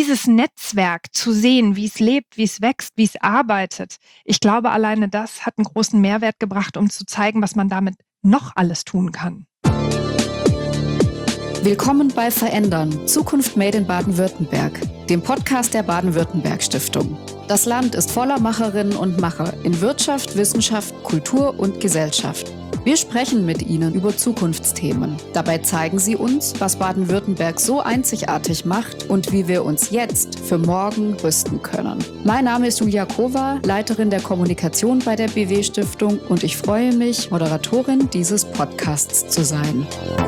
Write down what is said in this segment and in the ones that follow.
dieses Netzwerk zu sehen, wie es lebt, wie es wächst, wie es arbeitet, ich glaube, alleine das hat einen großen Mehrwert gebracht, um zu zeigen, was man damit noch alles tun kann. Willkommen bei Verändern, Zukunft Made in Baden-Württemberg, dem Podcast der Baden-Württemberg-Stiftung. Das Land ist voller Macherinnen und Macher in Wirtschaft, Wissenschaft, Kultur und Gesellschaft. Wir sprechen mit ihnen über Zukunftsthemen. Dabei zeigen sie uns, was Baden-Württemberg so einzigartig macht und wie wir uns jetzt für morgen rüsten können. Mein Name ist Julia Kova, Leiterin der Kommunikation bei der BW-Stiftung und ich freue mich, Moderatorin dieses Podcasts zu sein.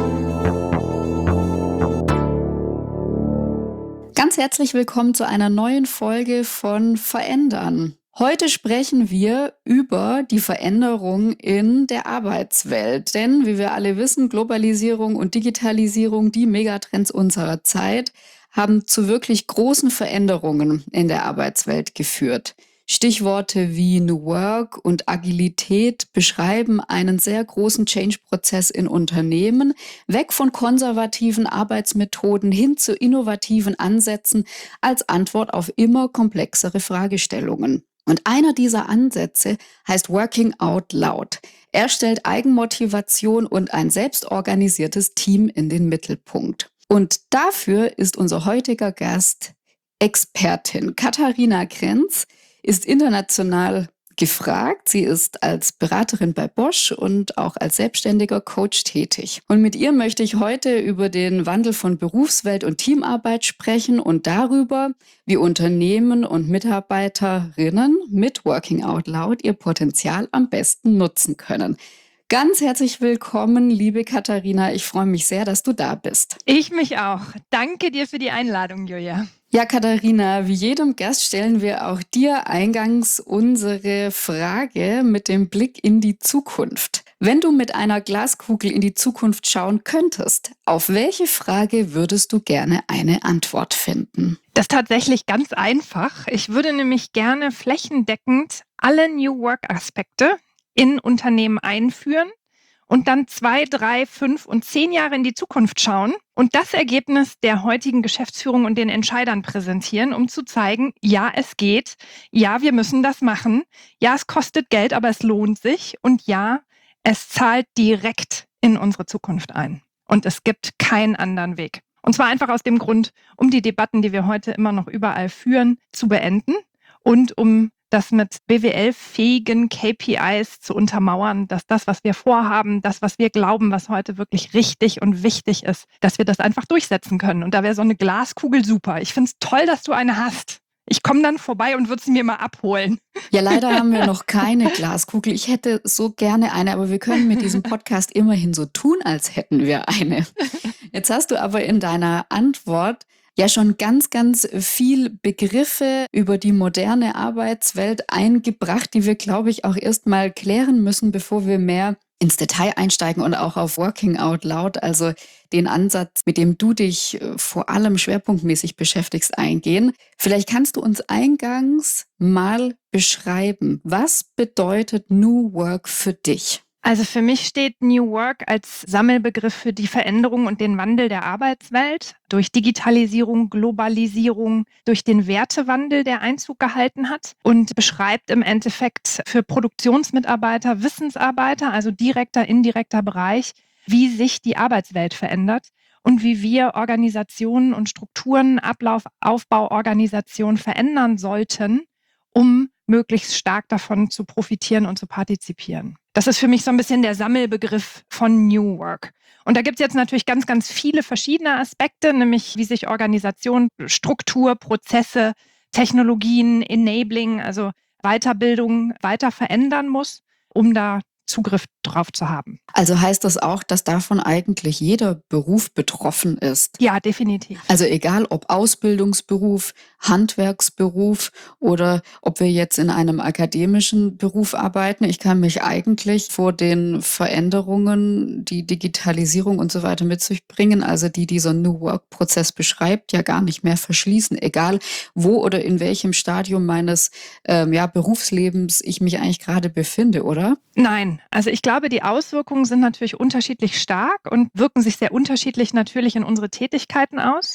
Ganz herzlich willkommen zu einer neuen Folge von Verändern. Heute sprechen wir über die Veränderung in der Arbeitswelt. Denn, wie wir alle wissen, Globalisierung und Digitalisierung, die Megatrends unserer Zeit, haben zu wirklich großen Veränderungen in der Arbeitswelt geführt. Stichworte wie New Work und Agilität beschreiben einen sehr großen Change-Prozess in Unternehmen, weg von konservativen Arbeitsmethoden hin zu innovativen Ansätzen als Antwort auf immer komplexere Fragestellungen. Und einer dieser Ansätze heißt Working Out Loud. Er stellt Eigenmotivation und ein selbstorganisiertes Team in den Mittelpunkt. Und dafür ist unser heutiger Gast Expertin. Katharina Krenz ist international gefragt. Sie ist als Beraterin bei Bosch und auch als selbstständiger Coach tätig. Und mit ihr möchte ich heute über den Wandel von Berufswelt und Teamarbeit sprechen und darüber, wie Unternehmen und Mitarbeiterinnen mit Working Out Loud ihr Potenzial am besten nutzen können. Ganz herzlich willkommen, liebe Katharina. Ich freue mich sehr, dass du da bist. Ich mich auch. Danke dir für die Einladung, Julia. Ja, Katharina, wie jedem Gast stellen wir auch dir eingangs unsere Frage mit dem Blick in die Zukunft. Wenn du mit einer Glaskugel in die Zukunft schauen könntest, auf welche Frage würdest du gerne eine Antwort finden? Das ist tatsächlich ganz einfach. Ich würde nämlich gerne flächendeckend alle New Work-Aspekte in Unternehmen einführen und dann 2, 3, 5 und 10 Jahre in die Zukunft schauen und das Ergebnis der heutigen Geschäftsführung und den Entscheidern präsentieren, um zu zeigen, ja, es geht, ja, wir müssen das machen, ja, es kostet Geld, aber es lohnt sich und ja, es zahlt direkt in unsere Zukunft ein. Und es gibt keinen anderen Weg. Und zwar einfach aus dem Grund, um die Debatten, die wir heute immer noch überall führen, zu beenden und um das mit BWL-fähigen KPIs zu untermauern, dass das, was wir vorhaben, das, was wir glauben, was heute wirklich richtig und wichtig ist, dass wir das einfach durchsetzen können. Und da wäre so eine Glaskugel super. Ich finde es toll, dass du eine hast. Ich komme dann vorbei und würde sie mir mal abholen. Ja, leider haben wir noch keine Glaskugel. Ich hätte so gerne eine, aber wir können mit diesem Podcast immerhin so tun, als hätten wir eine. Jetzt hast du aber in deiner Antwort ja schon ganz, ganz viel Begriffe über die moderne Arbeitswelt eingebracht, die wir, glaube ich, auch erstmal klären müssen, bevor wir mehr ins Detail einsteigen und auch auf Working Out Loud, also den Ansatz, mit dem du dich vor allem schwerpunktmäßig beschäftigst, eingehen. Vielleicht kannst du uns eingangs mal beschreiben, was bedeutet New Work für dich? Also für mich steht New Work als Sammelbegriff für die Veränderung und den Wandel der Arbeitswelt durch Digitalisierung, Globalisierung, durch den Wertewandel, der Einzug gehalten hat und beschreibt im Endeffekt für Produktionsmitarbeiter, Wissensarbeiter, also direkter, indirekter Bereich, wie sich die Arbeitswelt verändert und wie wir Organisationen und Strukturen, Ablauf, Aufbau, Organisation verändern sollten, um möglichst stark davon zu profitieren und zu partizipieren. Das ist für mich so ein bisschen der Sammelbegriff von New Work. Und da gibt es jetzt natürlich ganz, ganz viele verschiedene Aspekte, nämlich wie sich Organisation, Struktur, Prozesse, Technologien, Enabling, also Weiterbildung weiter verändern muss, um da Zugriff drauf zu haben. Also heißt das auch, dass davon eigentlich jeder Beruf betroffen ist? Ja, definitiv. Also egal ob Ausbildungsberuf, Handwerksberuf oder ob wir jetzt in einem akademischen Beruf arbeiten. Ich kann mich eigentlich vor den Veränderungen, die Digitalisierung und so weiter mit sich bringen, also die dieser New Work-Prozess beschreibt, ja gar nicht mehr verschließen. Egal wo oder in welchem Stadium meines Berufslebens ich mich eigentlich gerade befinde, oder? Nein, also ich glaube, die Auswirkungen sind natürlich unterschiedlich stark und wirken sich sehr unterschiedlich natürlich in unsere Tätigkeiten aus.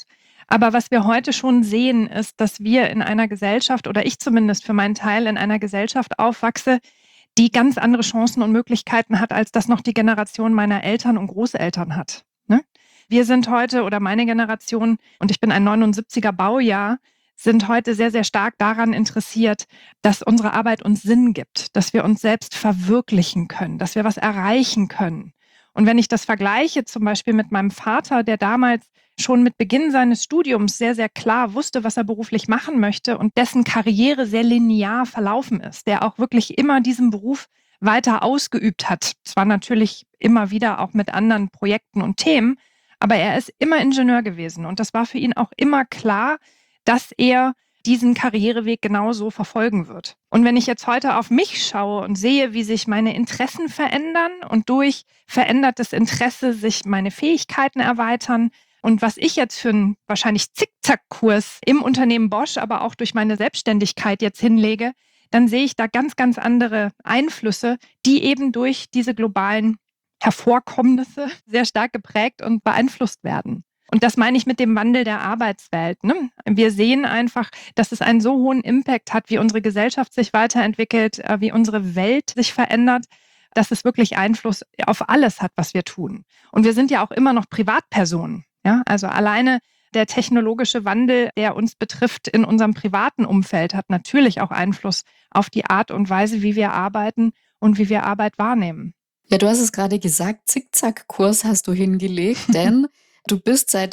Aber was wir heute schon sehen, ist, dass wir in einer Gesellschaft, oder ich zumindest für meinen Teil in einer Gesellschaft aufwachse, die ganz andere Chancen und Möglichkeiten hat, als das noch die Generation meiner Eltern und Großeltern hat. Ne? Wir sind heute, oder meine Generation, und ich bin ein 79er Baujahr, sind heute sehr, sehr stark daran interessiert, dass unsere Arbeit uns Sinn gibt, dass wir uns selbst verwirklichen können, dass wir was erreichen können. Und wenn ich das vergleiche zum Beispiel mit meinem Vater, der damals schon mit Beginn seines Studiums sehr, sehr klar wusste, was er beruflich machen möchte und dessen Karriere sehr linear verlaufen ist, der auch wirklich immer diesen Beruf weiter ausgeübt hat. Zwar natürlich immer wieder auch mit anderen Projekten und Themen, aber er ist immer Ingenieur gewesen. Und das war für ihn auch immer klar, dass er diesen Karriereweg genauso verfolgen wird. Und wenn ich jetzt heute auf mich schaue und sehe, wie sich meine Interessen verändern und durch verändertes Interesse sich meine Fähigkeiten erweitern, und was ich jetzt für einen wahrscheinlich Zickzackkurs im Unternehmen Bosch, aber auch durch meine Selbstständigkeit jetzt hinlege, dann sehe ich da ganz, ganz andere Einflüsse, die eben durch diese globalen Hervorkommnisse sehr stark geprägt und beeinflusst werden. Und das meine ich mit dem Wandel der Arbeitswelt. Ne? Wir sehen einfach, dass es einen so hohen Impact hat, wie unsere Gesellschaft sich weiterentwickelt, wie unsere Welt sich verändert, dass es wirklich Einfluss auf alles hat, was wir tun. Und wir sind ja auch immer noch Privatpersonen. Ja? Also alleine der technologische Wandel, der uns betrifft in unserem privaten Umfeld, hat natürlich auch Einfluss auf die Art und Weise, wie wir arbeiten und wie wir Arbeit wahrnehmen. Ja, du hast es gerade gesagt, Zickzackkurs hast du hingelegt, denn du bist seit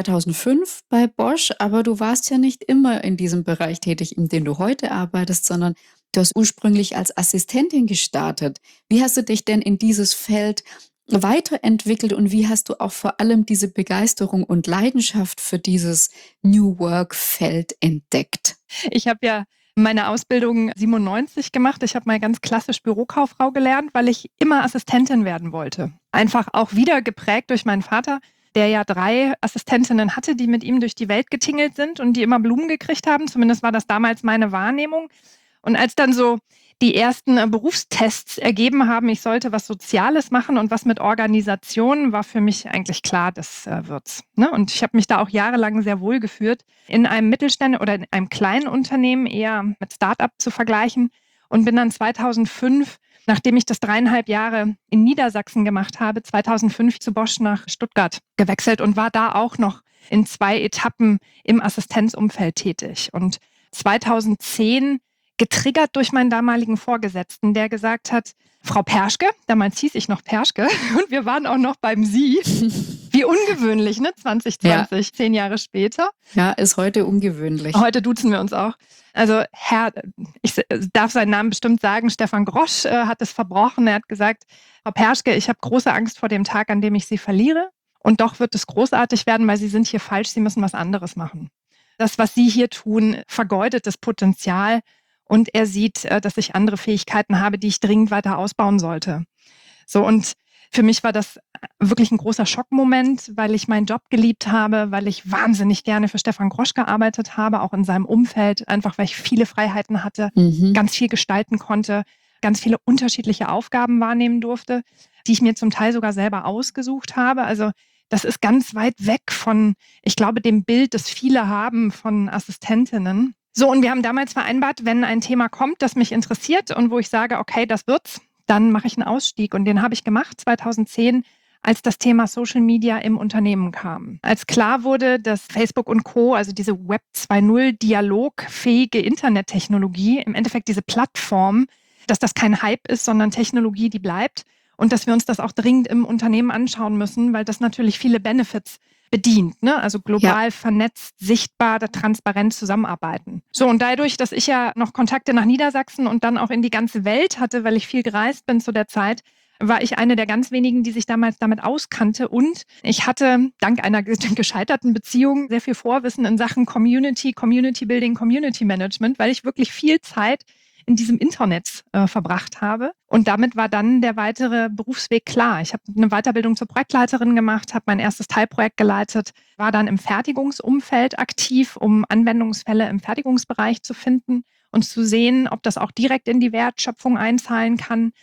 2005 bei Bosch, aber du warst ja nicht immer in diesem Bereich tätig, in dem du heute arbeitest, sondern du hast ursprünglich als Assistentin gestartet. Wie hast du dich denn in dieses Feld weiterentwickelt und wie hast du auch vor allem diese Begeisterung und Leidenschaft für dieses New Work-Feld entdeckt? Ich habe ja meine Ausbildung 97 gemacht. Ich habe mal ganz klassisch Bürokauffrau gelernt, weil ich immer Assistentin werden wollte. Einfach auch wieder geprägt durch meinen Vater, der ja 3 Assistentinnen hatte, die mit ihm durch die Welt getingelt sind und die immer Blumen gekriegt haben. Zumindest war das damals meine Wahrnehmung. Und als dann so die ersten Berufstests ergeben haben, ich sollte was Soziales machen und was mit Organisation, war für mich eigentlich klar, das wird's. Ne? Und ich habe mich da auch jahrelang sehr wohl gefühlt, in einem Mittelständler oder in einem kleinen Unternehmen eher mit Start-up zu vergleichen und bin dann 2005, nachdem ich das 3,5 Jahre in Niedersachsen gemacht habe, 2005 zu Bosch nach Stuttgart gewechselt und war da auch noch in 2 Etappen im Assistenzumfeld tätig. Und 2010 getriggert durch meinen damaligen Vorgesetzten, der gesagt hat, Frau Perschke, damals hieß ich noch Perschke und wir waren auch noch beim Sie. Wie ungewöhnlich, ne? 2020, 10 Jahre später. Ja, ist heute ungewöhnlich. Heute duzen wir uns auch. Also Herr, ich darf seinen Namen bestimmt sagen, Stefan Grosch hat es verbrochen. Er hat gesagt, Frau Perschke, ich habe große Angst vor dem Tag, an dem ich Sie verliere. Und doch wird es großartig werden, weil Sie sind hier falsch, Sie müssen was anderes machen. Das, was Sie hier tun, vergeudet das Potenzial. Und er sieht, dass ich andere Fähigkeiten habe, die ich dringend weiter ausbauen sollte. So, und für mich war das wirklich ein großer Schockmoment, weil ich meinen Job geliebt habe, weil ich wahnsinnig gerne für Stefan Grosch gearbeitet habe, auch in seinem Umfeld, einfach weil ich viele Freiheiten hatte, ganz viel gestalten konnte, ganz viele unterschiedliche Aufgaben wahrnehmen durfte, die ich mir zum Teil sogar selber ausgesucht habe. Also das ist ganz weit weg von, ich glaube, dem Bild, das viele haben von Assistentinnen. So, und wir haben damals vereinbart, wenn ein Thema kommt, das mich interessiert und wo ich sage, okay, das wird's, dann mache ich einen Ausstieg. Und den habe ich gemacht 2010, als das Thema Social Media im Unternehmen kam. Als klar wurde, dass Facebook und Co., also diese Web 2.0 dialogfähige Internettechnologie, im Endeffekt diese Plattform, dass das kein Hype ist, sondern Technologie, die bleibt. Und dass wir uns das auch dringend im Unternehmen anschauen müssen, weil das natürlich viele Benefits bedient, ne? Also global vernetzt, sichtbar, transparent zusammenarbeiten. So, und dadurch, dass ich ja noch Kontakte nach Niedersachsen und dann auch in die ganze Welt hatte, weil ich viel gereist bin zu der Zeit, war ich eine der ganz wenigen, die sich damals damit auskannte. Und ich hatte dank einer gescheiterten Beziehung sehr viel Vorwissen in Sachen Community, Community Building, Community Management, weil ich wirklich viel Zeit in diesem Internet verbracht habe. Und damit war dann der weitere Berufsweg klar. Ich habe eine Weiterbildung zur Projektleiterin gemacht, habe mein erstes Teilprojekt geleitet, war dann im Fertigungsumfeld aktiv, um Anwendungsfälle im Fertigungsbereich zu finden und zu sehen, ob das auch direkt in die Wertschöpfung einzahlen kann.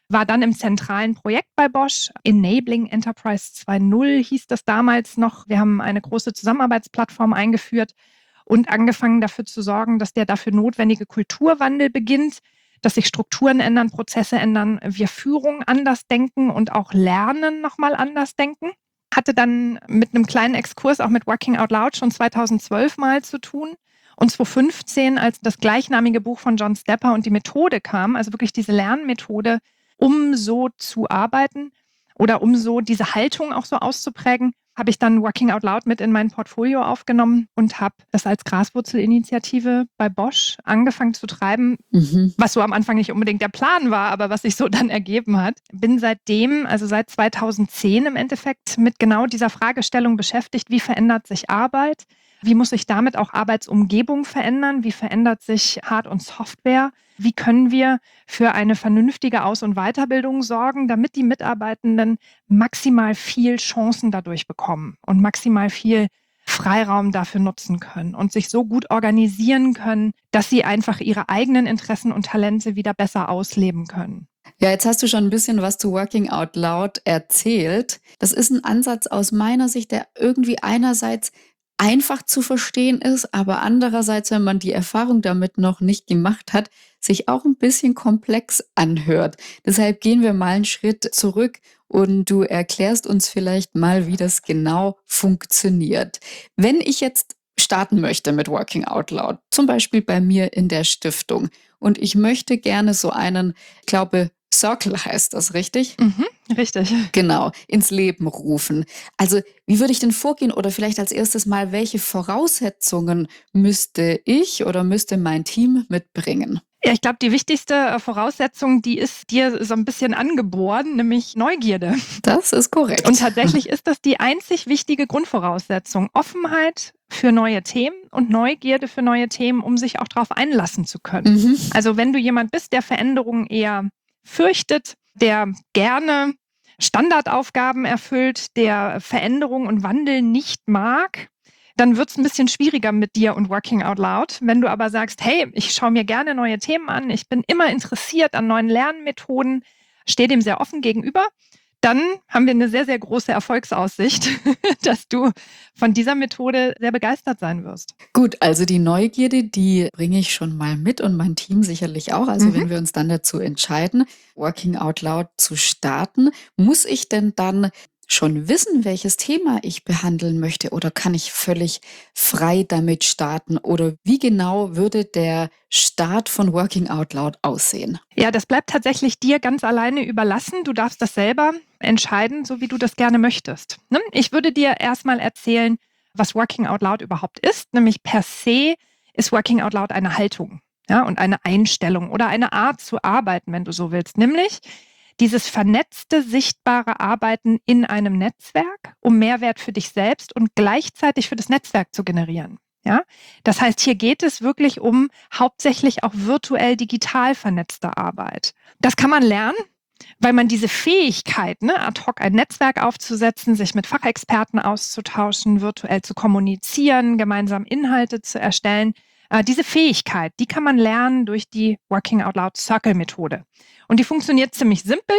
war dann im zentralen Projekt bei Bosch. Enabling Enterprise 2.0 hieß das damals noch. Wir haben eine große Zusammenarbeitsplattform eingeführt und angefangen dafür zu sorgen, dass der dafür notwendige Kulturwandel beginnt, dass sich Strukturen ändern, Prozesse ändern, wir Führung anders denken und auch Lernen nochmal anders denken. Hatte dann mit einem kleinen Exkurs auch mit Working Out Loud schon 2012 mal zu tun. Und 2015, als das gleichnamige Buch von John Stepper und die Methode kam, also wirklich diese Lernmethode, um so zu arbeiten oder um so diese Haltung auch so auszuprägen, habe ich dann Working Out Loud mit in mein Portfolio aufgenommen und habe das als Graswurzelinitiative bei Bosch angefangen zu treiben, was so am Anfang nicht unbedingt der Plan war, aber was sich so dann ergeben hat. Bin seitdem, also seit 2010 im Endeffekt, mit genau dieser Fragestellung beschäftigt, wie verändert sich Arbeit? Wie muss sich damit auch Arbeitsumgebung verändern? Wie verändert sich Hard- und Software? Wie können wir für eine vernünftige Aus- und Weiterbildung sorgen, damit die Mitarbeitenden maximal viel Chancen dadurch bekommen und maximal viel Freiraum dafür nutzen können und sich so gut organisieren können, dass sie einfach ihre eigenen Interessen und Talente wieder besser ausleben können. Ja, jetzt hast du schon ein bisschen was zu Working Out Loud erzählt. Das ist ein Ansatz aus meiner Sicht, der irgendwie einerseits einfach zu verstehen ist, aber andererseits, wenn man die Erfahrung damit noch nicht gemacht hat, sich auch ein bisschen komplex anhört. Deshalb gehen wir mal einen Schritt zurück und du erklärst uns vielleicht mal, wie das genau funktioniert. Wenn ich jetzt starten möchte mit Working Out Loud, zum Beispiel bei mir in der Stiftung, und ich möchte gerne so einen, ich glaube, Circle heißt das, richtig? Richtig. Genau, ins Leben rufen. Also, wie würde ich denn vorgehen oder vielleicht als erstes mal, welche Voraussetzungen müsste ich oder müsste mein Team mitbringen? Ja, ich glaube, die wichtigste Voraussetzung, die ist dir so ein bisschen angeboren, nämlich Neugierde. Das ist korrekt. Und tatsächlich ist das die einzig wichtige Grundvoraussetzung. Offenheit für neue Themen und Neugierde für neue Themen, um sich auch darauf einlassen zu können. Also wenn du jemand bist, der Veränderungen eher fürchtet, der gerne Standardaufgaben erfüllt, der Veränderung und Wandel nicht mag, dann wird es ein bisschen schwieriger mit dir und Working Out Loud. Wenn du aber sagst, hey, ich schaue mir gerne neue Themen an, ich bin immer interessiert an neuen Lernmethoden, stehe dem sehr offen gegenüber, dann haben wir eine sehr, sehr große Erfolgsaussicht, dass du von dieser Methode sehr begeistert sein wirst. Gut, also die Neugierde, die bringe ich schon mal mit und mein Team sicherlich auch. Also wenn wir uns dann dazu entscheiden, Working Out Loud zu starten, muss ich denn dann schon wissen, welches Thema ich behandeln möchte oder kann ich völlig frei damit starten? Oder wie genau würde der Start von Working Out Loud aussehen? Ja, das bleibt tatsächlich dir ganz alleine überlassen. Du darfst das selber entscheiden, so wie du das gerne möchtest. Ne? Ich würde dir erstmal erzählen, was Working Out Loud überhaupt ist. Nämlich per se ist Working Out Loud eine Haltung, ja, und eine Einstellung oder eine Art zu arbeiten, wenn du so willst. Nämlich dieses vernetzte, sichtbare Arbeiten in einem Netzwerk, um Mehrwert für dich selbst und gleichzeitig für das Netzwerk zu generieren. Ja? Das heißt, hier geht es wirklich um hauptsächlich auch virtuell digital vernetzte Arbeit. Das kann man lernen, weil man diese Fähigkeit, ad hoc ein Netzwerk aufzusetzen, sich mit Fachexperten auszutauschen, virtuell zu kommunizieren, gemeinsam Inhalte zu erstellen, diese Fähigkeit, die kann man lernen durch die Working Out Loud Circle Methode. Und die funktioniert ziemlich simpel.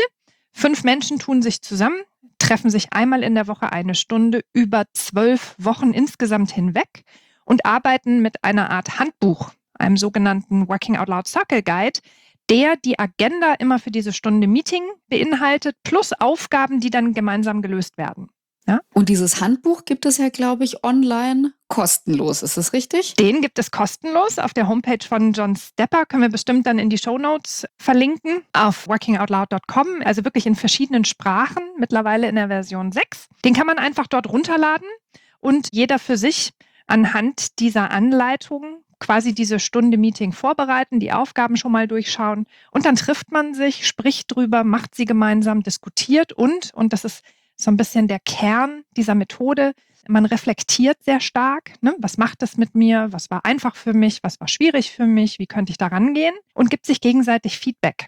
5 Menschen tun sich zusammen, treffen sich einmal in der Woche 1 Stunde über 12 Wochen insgesamt hinweg und arbeiten mit einer Art Handbuch, einem sogenannten Working Out Loud Circle Guide, der die Agenda immer für diese Stunde Meeting beinhaltet, plus Aufgaben, die dann gemeinsam gelöst werden. Ja? Und dieses Handbuch gibt es ja, glaube ich, online kostenlos. Ist das richtig? Den gibt es kostenlos auf der Homepage von John Stepper. Können wir bestimmt dann in die Shownotes verlinken auf workingoutloud.com. Also wirklich in verschiedenen Sprachen, mittlerweile in der Version 6. Den kann man einfach dort runterladen und jeder für sich anhand dieser Anleitungen quasi diese Stunde Meeting vorbereiten, die Aufgaben schon mal durchschauen und dann trifft man sich, spricht drüber, macht sie gemeinsam, diskutiert und das ist so ein bisschen der Kern dieser Methode, man reflektiert sehr stark, ne? Was macht das mit mir, was war einfach für mich, was war schwierig für mich, wie könnte ich da rangehen und gibt sich gegenseitig Feedback.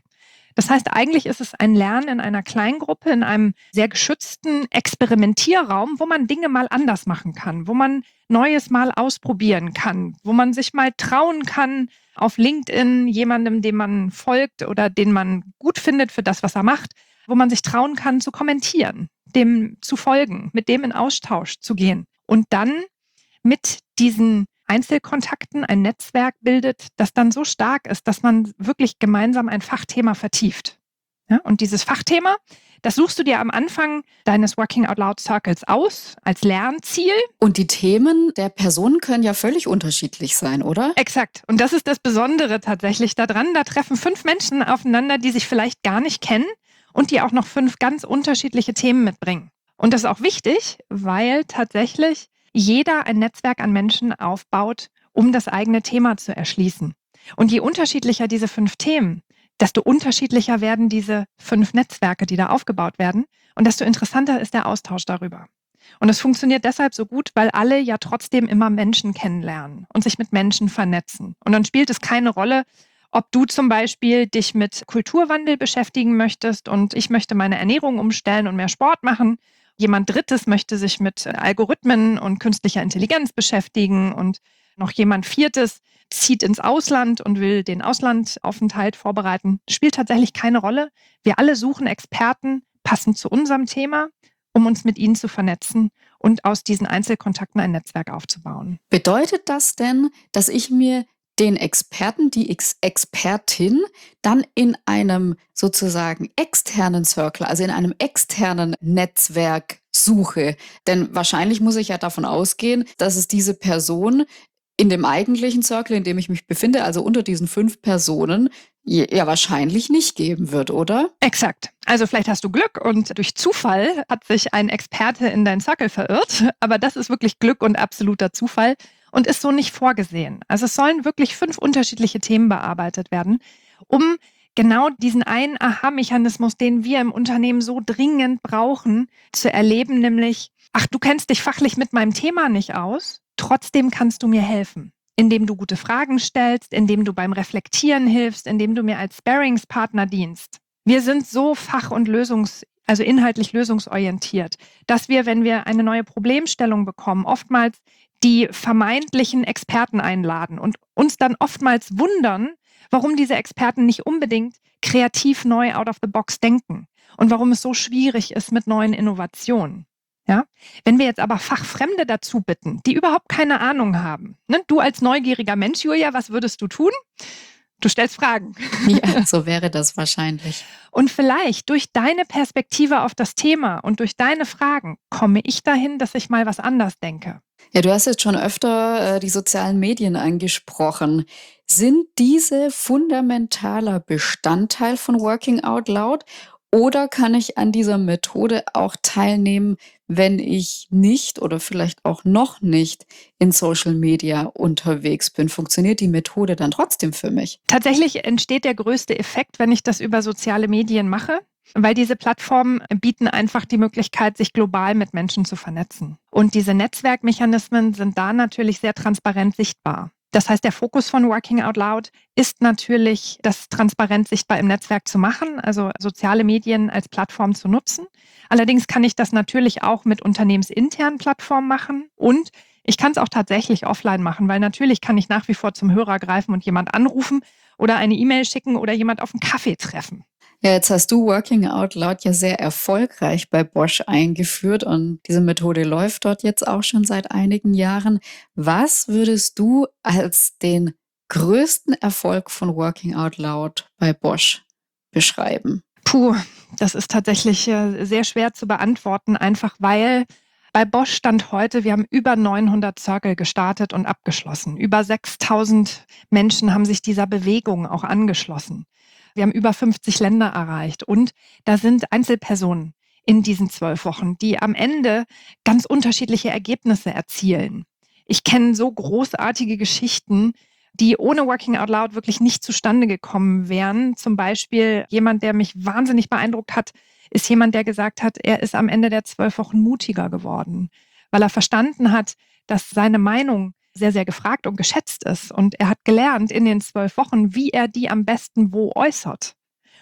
Das heißt, eigentlich ist es ein Lernen in einer Kleingruppe, in einem sehr geschützten Experimentierraum, wo man Dinge mal anders machen kann, wo man Neues mal ausprobieren kann, wo man sich mal trauen kann, auf LinkedIn jemandem, dem man folgt oder den man gut findet für das, was er macht, wo man sich trauen kann zu kommentieren, dem zu folgen, mit dem in Austausch zu gehen und dann mit diesen Einzelkontakten ein Netzwerk bildet, das dann so stark ist, dass man wirklich gemeinsam ein Fachthema vertieft. Ja, und dieses Fachthema, das suchst du dir am Anfang deines Working Out Loud Circles aus als Lernziel. Und die Themen der Personen können ja völlig unterschiedlich sein, oder? Exakt. Und das ist das Besondere tatsächlich daran. Da treffen 5 Menschen aufeinander, die sich vielleicht gar nicht kennen und die auch noch 5 ganz unterschiedliche Themen mitbringen. Und das ist auch wichtig, weil tatsächlich jeder ein Netzwerk an Menschen aufbaut, um das eigene Thema zu erschließen. Und je unterschiedlicher diese 5 Themen, desto unterschiedlicher werden diese 5 Netzwerke, die da aufgebaut werden. Und desto interessanter ist der Austausch darüber. Und es funktioniert deshalb so gut, weil alle ja trotzdem immer Menschen kennenlernen und sich mit Menschen vernetzen. Und dann spielt es keine Rolle, ob du zum Beispiel dich mit Kulturwandel beschäftigen möchtest und ich möchte meine Ernährung umstellen und mehr Sport machen. Jemand Drittes möchte sich mit Algorithmen und künstlicher Intelligenz beschäftigen und noch jemand Viertes zieht ins Ausland und will den Auslandaufenthalt vorbereiten. Das spielt tatsächlich keine Rolle. Wir alle suchen Experten passend zu unserem Thema, um uns mit ihnen zu vernetzen und aus diesen Einzelkontakten ein Netzwerk aufzubauen. Bedeutet das denn, dass ich mir den Experten, die Expertin dann in einem sozusagen externen Circle, also in einem externen Netzwerk suche? Denn wahrscheinlich muss ich ja davon ausgehen, dass es diese Person in dem eigentlichen Circle, in dem ich mich befinde, also unter diesen 5 Personen, ja wahrscheinlich nicht geben wird, oder? Exakt. Also vielleicht hast du Glück und durch Zufall hat sich ein Experte in dein Circle verirrt, aber das ist wirklich Glück und absoluter Zufall und ist so nicht vorgesehen. Also es sollen wirklich 5 unterschiedliche Themen bearbeitet werden, um genau diesen einen Aha-Mechanismus, den wir im Unternehmen so dringend brauchen, zu erleben, nämlich, ach, du kennst dich fachlich mit meinem Thema nicht aus, trotzdem kannst du mir helfen. Indem du gute Fragen stellst, indem du beim Reflektieren hilfst, indem du mir als Sparringspartner dienst. Wir sind so fach- und also inhaltlich lösungsorientiert, dass wir, wenn wir eine neue Problemstellung bekommen, oftmals die vermeintlichen Experten einladen und uns dann oftmals wundern, warum diese Experten nicht unbedingt kreativ neu out of the box denken und warum es so schwierig ist mit neuen Innovationen. Ja? Wenn wir jetzt aber Fachfremde dazu bitten, die überhaupt keine Ahnung haben, ne? Du als neugieriger Mensch, Julia, was würdest du tun? Du stellst Fragen. Ja, so wäre das wahrscheinlich. Und vielleicht durch deine Perspektive auf das Thema und durch deine Fragen komme ich dahin, dass ich mal was anders denke. Ja, du hast jetzt schon öfter die sozialen Medien angesprochen. Sind diese fundamentaler Bestandteil von Working Out Loud? Oder kann ich an dieser Methode auch teilnehmen, wenn ich nicht oder vielleicht auch noch nicht in Social Media unterwegs bin? Funktioniert die Methode dann trotzdem für mich? Tatsächlich entsteht der größte Effekt, wenn ich das über soziale Medien mache, weil diese Plattformen bieten einfach die Möglichkeit, sich global mit Menschen zu vernetzen. Und diese Netzwerkmechanismen sind da natürlich sehr transparent sichtbar. Das heißt, der Fokus von Working Out Loud ist natürlich, das transparent sichtbar im Netzwerk zu machen, also soziale Medien als Plattform zu nutzen. Allerdings kann ich das natürlich auch mit unternehmensinternen Plattformen machen und ich kann es auch tatsächlich offline machen, weil natürlich kann ich nach wie vor zum Hörer greifen und jemand anrufen oder eine E-Mail schicken oder jemand auf einen Kaffee treffen. Ja, jetzt hast du Working Out Loud ja sehr erfolgreich bei Bosch eingeführt und diese Methode läuft dort jetzt auch schon seit einigen Jahren. Was würdest du als den größten Erfolg von Working Out Loud bei Bosch beschreiben? Puh, das ist tatsächlich sehr schwer zu beantworten, einfach weil bei Bosch Stand heute, wir haben über 900 Circle gestartet und abgeschlossen. Über 6.000 Menschen haben sich dieser Bewegung auch angeschlossen. Wir haben über 50 Länder erreicht und da sind Einzelpersonen in diesen 12 Wochen, die am Ende ganz unterschiedliche Ergebnisse erzielen. Ich kenne so großartige Geschichten, die ohne Working Out Loud wirklich nicht zustande gekommen wären. Zum Beispiel jemand, der mich wahnsinnig beeindruckt hat, ist jemand, der gesagt hat, er ist am Ende der 12 Wochen mutiger geworden, weil er verstanden hat, dass seine Meinung sehr, sehr gefragt und geschätzt ist. Und er hat gelernt in den 12 Wochen, wie er die am besten wo äußert.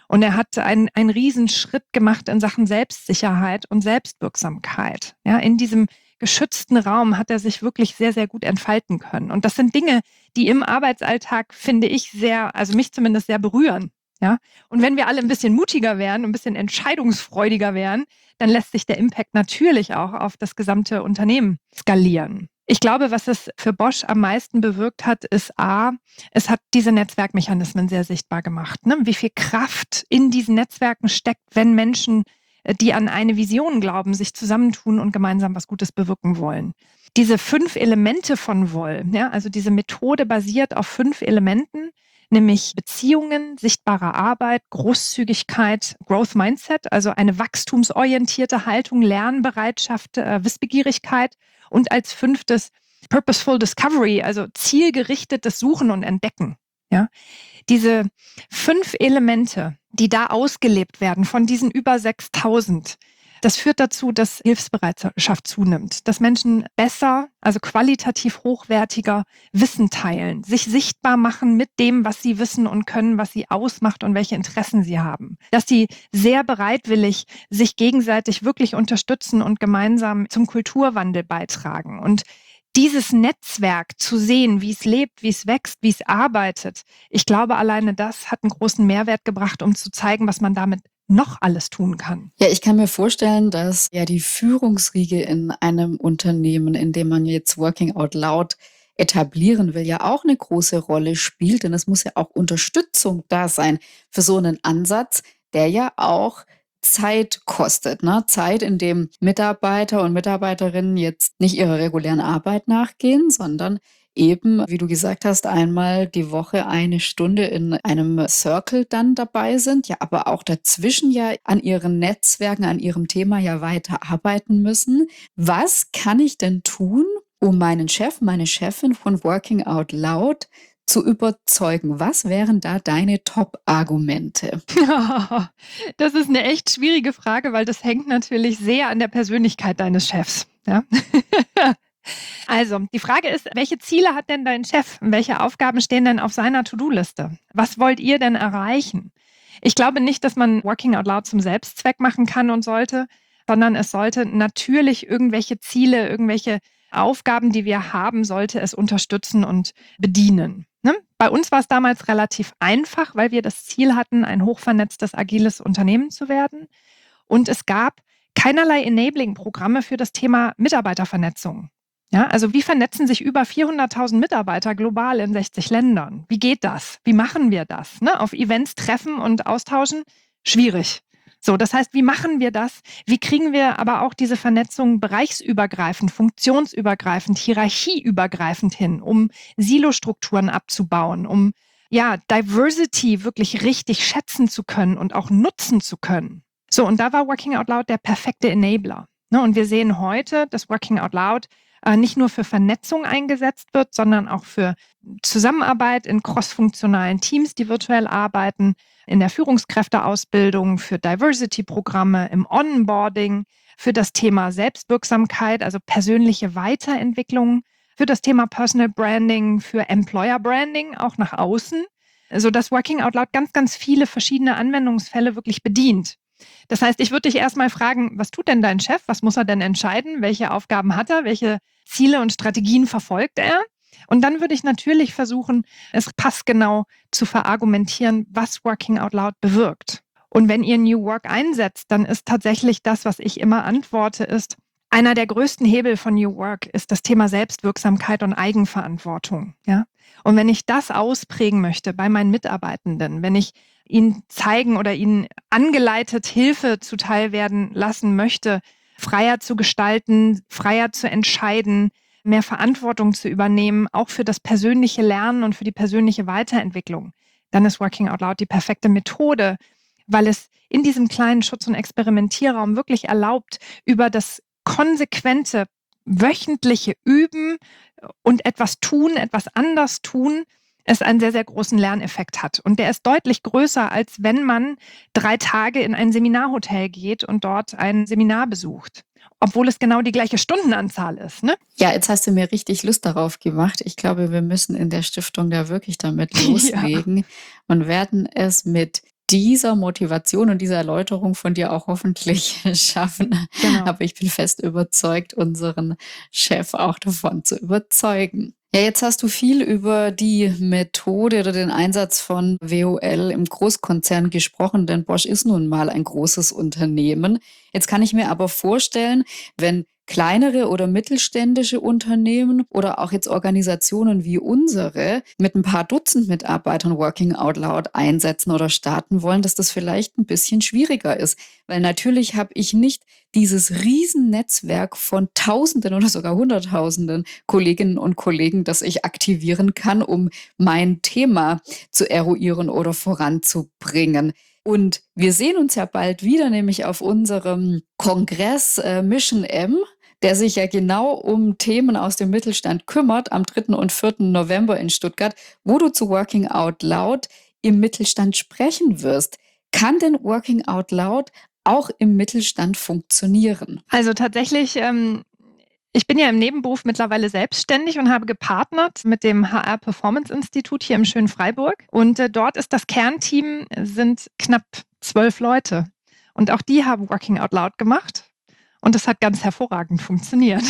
Und er hat einen Riesenschritt gemacht in Sachen Selbstsicherheit und Selbstwirksamkeit. Ja, in diesem geschützten Raum hat er sich wirklich sehr, sehr gut entfalten können. Und das sind Dinge, die im Arbeitsalltag, finde ich, also mich zumindest sehr berühren. Ja, und wenn wir alle ein bisschen mutiger wären, ein bisschen entscheidungsfreudiger wären, dann lässt sich der Impact natürlich auch auf das gesamte Unternehmen skalieren. Ich glaube, was es für Bosch am meisten bewirkt hat, ist es hat diese Netzwerkmechanismen sehr sichtbar gemacht. Ne? Wie viel Kraft in diesen Netzwerken steckt, wenn Menschen, die an eine Vision glauben, sich zusammentun und gemeinsam was Gutes bewirken wollen. Diese 5 Elemente von Woll, ja, also diese Methode basiert auf 5 Elementen, nämlich Beziehungen, sichtbare Arbeit, Großzügigkeit, Growth Mindset, also eine wachstumsorientierte Haltung, Lernbereitschaft, Wissbegierigkeit und als 5. Purposeful Discovery, also zielgerichtetes Suchen und Entdecken. Ja? Diese 5 Elemente, die da ausgelebt werden von diesen über 6.000, das führt dazu, dass Hilfsbereitschaft zunimmt, dass Menschen besser, also qualitativ hochwertiger Wissen teilen, sich sichtbar machen mit dem, was sie wissen und können, was sie ausmacht und welche Interessen sie haben. Dass sie sehr bereitwillig sich gegenseitig wirklich unterstützen und gemeinsam zum Kulturwandel beitragen. Und dieses Netzwerk zu sehen, wie es lebt, wie es wächst, wie es arbeitet, ich glaube, alleine das hat einen großen Mehrwert gebracht, um zu zeigen, was man damit noch alles tun kann. Ja, ich kann mir vorstellen, dass ja die Führungsriege in einem Unternehmen, in dem man jetzt Working Out Loud etablieren will, ja auch eine große Rolle spielt. Denn es muss ja auch Unterstützung da sein für so einen Ansatz, der ja auch Zeit kostet. Ne? Zeit, in dem Mitarbeiter und Mitarbeiterinnen jetzt nicht ihrer regulären Arbeit nachgehen, sondern eben, wie du gesagt hast, einmal die Woche 1 Stunde in einem Circle dann dabei sind, ja, aber auch dazwischen ja an ihren Netzwerken, an ihrem Thema ja weiter arbeiten müssen. Was kann ich denn tun, um meinen Chef, meine Chefin von Working Out Loud zu überzeugen? Was wären da deine Top-Argumente? Das ist eine echt schwierige Frage, weil das hängt natürlich sehr an der Persönlichkeit deines Chefs. Ja? Also, die Frage ist, welche Ziele hat denn dein Chef? Welche Aufgaben stehen denn auf seiner To-Do-Liste? Was wollt ihr denn erreichen? Ich glaube nicht, dass man Working Out Loud zum Selbstzweck machen kann und sollte, sondern es sollte natürlich irgendwelche Ziele, irgendwelche Aufgaben, die wir haben, sollte es unterstützen und bedienen. Ne? Bei uns war es damals relativ einfach, weil wir das Ziel hatten, ein hochvernetztes, agiles Unternehmen zu werden. Und es gab keinerlei Enabling-Programme für das Thema Mitarbeitervernetzung. Ja, also wie vernetzen sich über 400.000 Mitarbeiter global in 60 Ländern? Wie geht das? Wie machen wir das? Ne? Auf Events treffen und austauschen? Schwierig. So, das heißt, wie machen wir das? Wie kriegen wir aber auch diese Vernetzung bereichsübergreifend, funktionsübergreifend, hierarchieübergreifend hin, um Silostrukturen abzubauen, um ja, Diversity wirklich richtig schätzen zu können und auch nutzen zu können? So, und da war Working Out Loud der perfekte Enabler. Ne? Und wir sehen heute, dass Working Out Loud nicht nur für Vernetzung eingesetzt wird, sondern auch für Zusammenarbeit in crossfunktionalen Teams, die virtuell arbeiten, in der Führungskräfteausbildung, für Diversity-Programme, im Onboarding, für das Thema Selbstwirksamkeit, also persönliche Weiterentwicklung, für das Thema Personal Branding, für Employer Branding, auch nach außen, sodass Working Out Loud ganz, ganz viele verschiedene Anwendungsfälle wirklich bedient. Das heißt, ich würde dich erstmal fragen, was tut denn dein Chef? Was muss er denn entscheiden? Welche Aufgaben hat er? Welche Ziele und Strategien verfolgt er? Und dann würde ich natürlich versuchen, es passgenau zu verargumentieren, was Working Out Loud bewirkt. Und wenn ihr New Work einsetzt, dann ist tatsächlich das, was ich immer antworte, ist, einer der größten Hebel von New Work ist das Thema Selbstwirksamkeit und Eigenverantwortung. Ja? Und wenn ich das ausprägen möchte bei meinen Mitarbeitenden, wenn ich ihnen zeigen oder ihnen angeleitet Hilfe zuteil werden lassen möchte, freier zu gestalten, freier zu entscheiden, mehr Verantwortung zu übernehmen, auch für das persönliche Lernen und für die persönliche Weiterentwicklung, dann ist Working Out Loud die perfekte Methode, weil es in diesem kleinen Schutz- und Experimentierraum wirklich erlaubt, über das konsequente wöchentliche Üben und etwas tun, etwas anders tun, es einen sehr, sehr großen Lerneffekt hat. Und der ist deutlich größer, als wenn man 3 Tage in ein Seminarhotel geht und dort ein Seminar besucht. Obwohl es genau die gleiche Stundenanzahl ist. Ne? Ja, jetzt hast du mir richtig Lust darauf gemacht. Ich glaube, wir müssen in der Stiftung da wirklich damit loslegen und werden es mit dieser Motivation und dieser Erläuterung von dir auch hoffentlich schaffen. Genau. Aber ich bin fest überzeugt, unseren Chef auch davon zu überzeugen. Ja, jetzt hast du viel über die Methode oder den Einsatz von WOL im Großkonzern gesprochen, denn Bosch ist nun mal ein großes Unternehmen. Jetzt kann ich mir aber vorstellen, wenn kleinere oder mittelständische Unternehmen oder auch jetzt Organisationen wie unsere mit ein paar Dutzend Mitarbeitern Working Out Loud einsetzen oder starten wollen, dass das vielleicht ein bisschen schwieriger ist. Weil natürlich habe ich nicht dieses Riesennetzwerk von Tausenden oder sogar Hunderttausenden Kolleginnen und Kollegen, das ich aktivieren kann, um mein Thema zu eruieren oder voranzubringen. Und wir sehen uns ja bald wieder, nämlich auf unserem Kongress Mission M, der sich ja genau um Themen aus dem Mittelstand kümmert, am 3. und 4. November in Stuttgart, wo du zu Working Out Loud im Mittelstand sprechen wirst. Kann denn Working Out Loud auch im Mittelstand funktionieren? Also tatsächlich, ich bin ja im Nebenberuf mittlerweile selbstständig und habe gepartnert mit dem HR Performance Institut hier im schönen Freiburg. Und dort ist das Kernteam, sind knapp 12 Leute. Und auch die haben Working Out Loud gemacht. Und das hat ganz hervorragend funktioniert.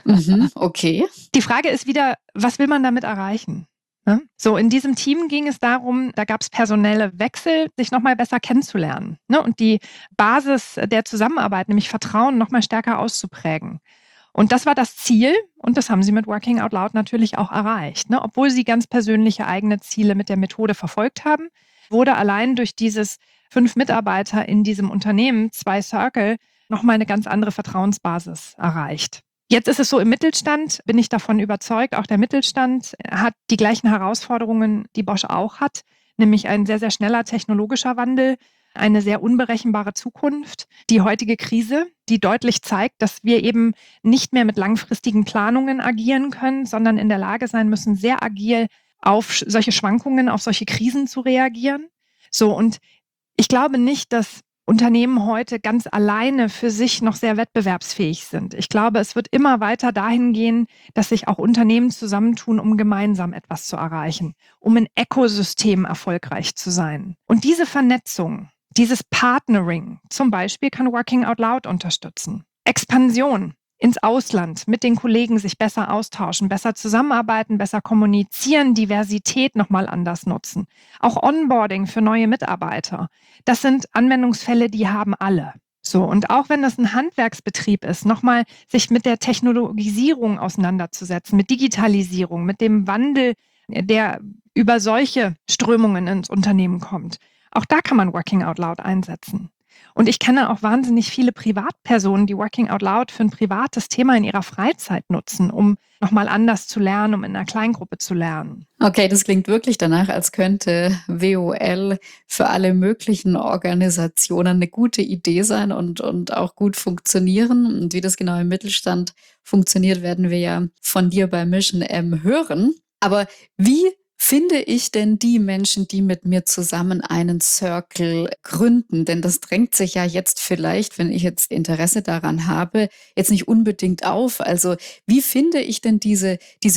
Okay. Die Frage ist wieder, was will man damit erreichen? Ne? So, in diesem Team ging es darum, da gab es personelle Wechsel, sich nochmal besser kennenzulernen, ne? Und die Basis der Zusammenarbeit, nämlich Vertrauen, nochmal stärker auszuprägen. Und das war das Ziel und das haben sie mit Working Out Loud natürlich auch erreicht. Ne? Obwohl sie ganz persönliche eigene Ziele mit der Methode verfolgt haben, wurde allein durch dieses 5 Mitarbeiter in diesem Unternehmen, 2 Circle, nochmal eine ganz andere Vertrauensbasis erreicht. Jetzt ist es so, im Mittelstand bin ich davon überzeugt, auch der Mittelstand hat die gleichen Herausforderungen, die Bosch auch hat, nämlich ein sehr, sehr schneller technologischer Wandel, eine sehr unberechenbare Zukunft. Die heutige Krise, die deutlich zeigt, dass wir eben nicht mehr mit langfristigen Planungen agieren können, sondern in der Lage sein müssen, sehr agil auf solche Schwankungen, auf solche Krisen zu reagieren. So, und ich glaube nicht, dass Unternehmen heute ganz alleine für sich noch sehr wettbewerbsfähig sind. Ich glaube, es wird immer weiter dahin gehen, dass sich auch Unternehmen zusammentun, um gemeinsam etwas zu erreichen, um ein Ökosystem erfolgreich zu sein. Und diese Vernetzung, dieses Partnering zum Beispiel kann Working Out Loud unterstützen. Expansion ins Ausland, mit den Kollegen sich besser austauschen, besser zusammenarbeiten, besser kommunizieren, Diversität nochmal anders nutzen. Auch Onboarding für neue Mitarbeiter. Das sind Anwendungsfälle, die haben alle. So, und auch wenn das ein Handwerksbetrieb ist, nochmal sich mit der Technologisierung auseinanderzusetzen, mit Digitalisierung, mit dem Wandel, der über solche Strömungen ins Unternehmen kommt. Auch da kann man Working Out Loud einsetzen. Und ich kenne auch wahnsinnig viele Privatpersonen, die Working Out Loud für ein privates Thema in ihrer Freizeit nutzen, um nochmal anders zu lernen, um in einer Kleingruppe zu lernen. Okay, das klingt wirklich danach, als könnte WOL für alle möglichen Organisationen eine gute Idee sein und auch gut funktionieren. Und wie das genau im Mittelstand funktioniert, werden wir ja von dir bei Mission M hören. Aber wie finde ich denn die Menschen, die mit mir zusammen einen Circle gründen? Denn das drängt sich ja jetzt vielleicht, wenn ich jetzt Interesse daran habe, jetzt nicht unbedingt auf. Also wie finde ich denn diese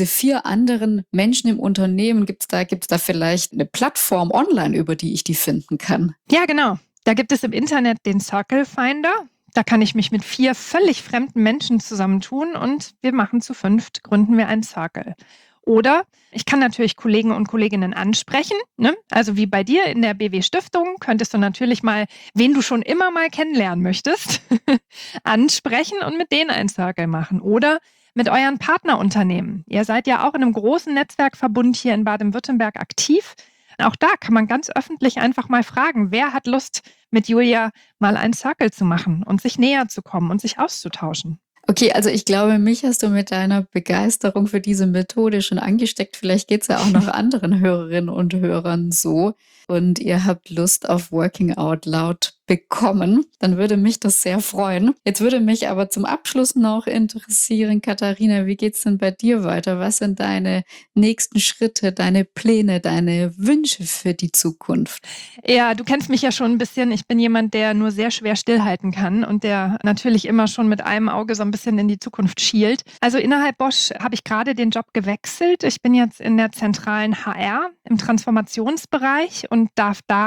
4 anderen Menschen im Unternehmen? Gibt's da vielleicht eine Plattform online, über die ich die finden kann? Ja, genau. Da gibt es im Internet den Circle Finder. Da kann ich mich mit 4 völlig fremden Menschen zusammentun und wir machen zu 5, gründen wir einen Circle. Oder ich kann natürlich Kollegen und Kolleginnen ansprechen, ne? Also wie bei dir in der BW Stiftung könntest du natürlich mal, wen du schon immer mal kennenlernen möchtest, ansprechen und mit denen einen Circle machen. Oder mit euren Partnerunternehmen. Ihr seid ja auch in einem großen Netzwerkverbund hier in Baden-Württemberg aktiv. Auch da kann man ganz öffentlich einfach mal fragen, wer hat Lust, mit Julia mal einen Circle zu machen und sich näher zu kommen und sich auszutauschen. Okay, also ich glaube, mich hast du mit deiner Begeisterung für diese Methode schon angesteckt. Vielleicht geht's ja auch noch anderen Hörerinnen und Hörern so und ihr habt Lust auf Working Out Loud bekommen. Dann würde mich das sehr freuen. Jetzt würde mich aber zum Abschluss noch interessieren, Katharina, wie geht's denn bei dir weiter? Was sind deine nächsten Schritte, deine Pläne, deine Wünsche für die Zukunft? Ja, du kennst mich ja schon ein bisschen. Ich bin jemand, der nur sehr schwer stillhalten kann und der natürlich immer schon mit einem Auge so ein bisschen in die Zukunft schielt. Also innerhalb Bosch habe ich gerade den Job gewechselt. Ich bin jetzt in der zentralen HR im Transformationsbereich und darf da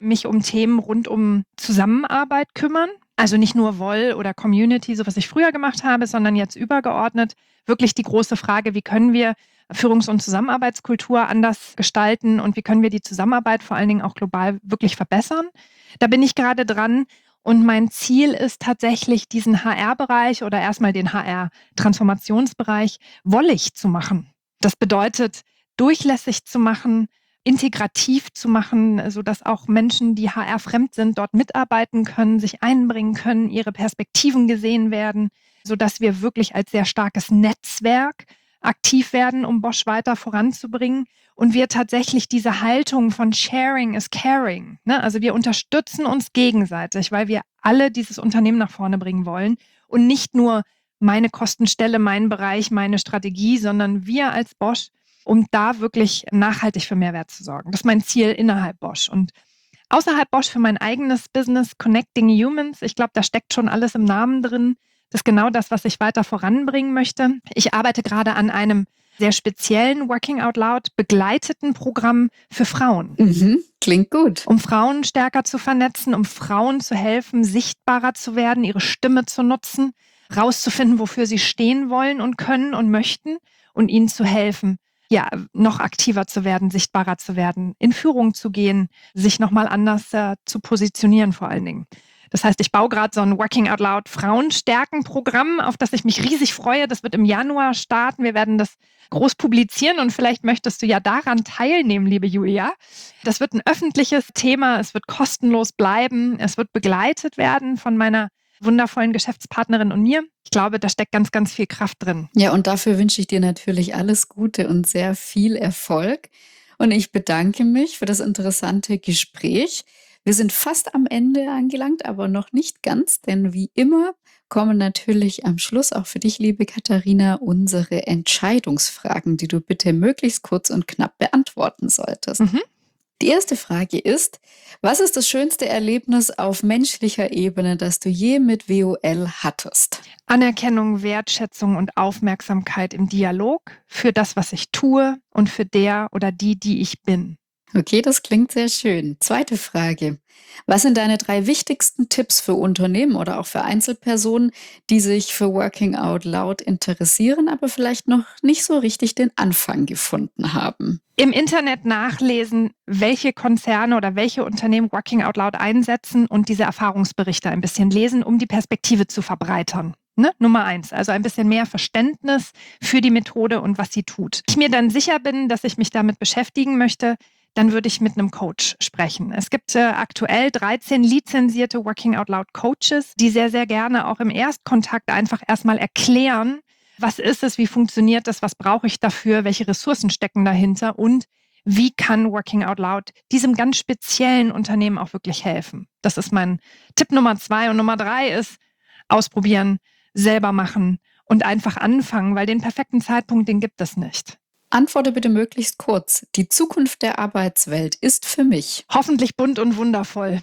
mich um Themen rund um Zusammenarbeit kümmern. Also nicht nur Woll oder Community, so was ich früher gemacht habe, sondern jetzt übergeordnet wirklich die große Frage, wie können wir Führungs- und Zusammenarbeitskultur anders gestalten und wie können wir die Zusammenarbeit vor allen Dingen auch global wirklich verbessern. Da bin ich gerade dran und mein Ziel ist tatsächlich, diesen HR-Bereich oder erstmal den HR-Transformationsbereich wollig zu machen. Das bedeutet, durchlässig zu machen, integrativ zu machen, sodass auch Menschen, die HR-fremd sind, dort mitarbeiten können, sich einbringen können, ihre Perspektiven gesehen werden, sodass wir wirklich als sehr starkes Netzwerk aktiv werden, um Bosch weiter voranzubringen. Und wir tatsächlich diese Haltung von Sharing is Caring, ne? Also wir unterstützen uns gegenseitig, weil wir alle dieses Unternehmen nach vorne bringen wollen und nicht nur meine Kostenstelle, mein Bereich, meine Strategie, sondern wir als Bosch, um da wirklich nachhaltig für Mehrwert zu sorgen. Das ist mein Ziel innerhalb Bosch. Und außerhalb Bosch für mein eigenes Business Connecting Humans, ich glaube, da steckt schon alles im Namen drin. Das ist genau das, was ich weiter voranbringen möchte. Ich arbeite gerade an einem sehr speziellen Working Out Loud begleiteten Programm für Frauen. Klingt gut. Um Frauen stärker zu vernetzen, um Frauen zu helfen, sichtbarer zu werden, ihre Stimme zu nutzen, rauszufinden, wofür sie stehen wollen und können und möchten und ihnen zu helfen, ja, noch aktiver zu werden, sichtbarer zu werden, in Führung zu gehen, sich nochmal anders zu positionieren vor allen Dingen. Das heißt, ich baue gerade so ein Working Out Loud Frauenstärken-Programm, auf das ich mich riesig freue. Das wird im Januar starten. Wir werden das groß publizieren und vielleicht möchtest du ja daran teilnehmen, liebe Julia. Das wird ein öffentliches Thema. Es wird kostenlos bleiben. Es wird begleitet werden von meiner wundervollen Geschäftspartnerin und mir. Ich glaube, da steckt ganz, ganz viel Kraft drin. Ja, und dafür wünsche ich dir natürlich alles Gute und sehr viel Erfolg. Und ich bedanke mich für das interessante Gespräch. Wir sind fast am Ende angelangt, aber noch nicht ganz, denn wie immer kommen natürlich am Schluss auch für dich, liebe Katharina, unsere Entscheidungsfragen, die du bitte möglichst kurz und knapp beantworten solltest. Die erste Frage ist, was ist das schönste Erlebnis auf menschlicher Ebene, das du je mit WOL hattest? Anerkennung, Wertschätzung und Aufmerksamkeit im Dialog für das, was ich tue und für der oder die ich bin. Okay, das klingt sehr schön. Zweite Frage. Was sind deine 3 wichtigsten Tipps für Unternehmen oder auch für Einzelpersonen, die sich für Working Out Loud interessieren, aber vielleicht noch nicht so richtig den Anfang gefunden haben? Im Internet nachlesen, welche Konzerne oder welche Unternehmen Working Out Loud einsetzen und diese Erfahrungsberichte ein bisschen lesen, um die Perspektive zu verbreitern. Ne? Nummer 1, also ein bisschen mehr Verständnis für die Methode und was sie tut. Wenn ich mir dann sicher bin, dass ich mich damit beschäftigen möchte, dann würde ich mit einem Coach sprechen. Es gibt aktuell 13 lizenzierte Working Out Loud Coaches, die sehr, sehr gerne auch im Erstkontakt einfach erstmal erklären, was ist es, wie funktioniert das, was brauche ich dafür, welche Ressourcen stecken dahinter und wie kann Working Out Loud diesem ganz speziellen Unternehmen auch wirklich helfen. Das ist mein Tipp Nummer 2. Und Nummer 3 ist ausprobieren, selber machen und einfach anfangen, weil den perfekten Zeitpunkt, den gibt es nicht. Antworte bitte möglichst kurz. Die Zukunft der Arbeitswelt ist für mich hoffentlich bunt und wundervoll.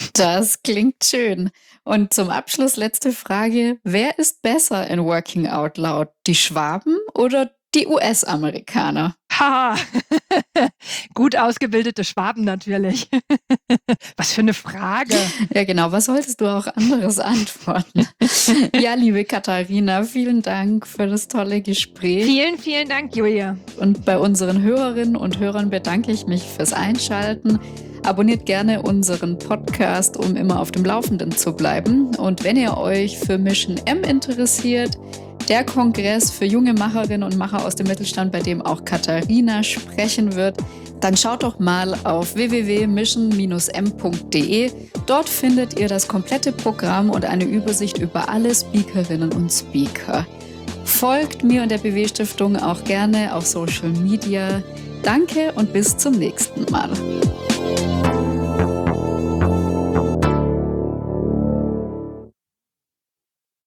Das klingt schön. Und zum Abschluss letzte Frage. Wer ist besser in Working Out Loud? Die Schwaben oder die US-Amerikaner? Haha, gut ausgebildete Schwaben natürlich. Was für eine Frage. Ja, genau. Was solltest du auch anderes antworten? Ja, liebe Katharina, vielen Dank für das tolle Gespräch. Vielen, vielen Dank, Julia. Und bei unseren Hörerinnen und Hörern bedanke ich mich fürs Einschalten. Abonniert gerne unseren Podcast, um immer auf dem Laufenden zu bleiben. Und wenn ihr euch für Mission M interessiert, der Kongress für junge Macherinnen und Macher aus dem Mittelstand, bei dem auch Katharina sprechen wird, dann schaut doch mal auf www.mission-m.de. Dort findet ihr das komplette Programm und eine Übersicht über alle Speakerinnen und Speaker. Folgt mir und der BW-Stiftung auch gerne auf Social Media. Danke und bis zum nächsten Mal.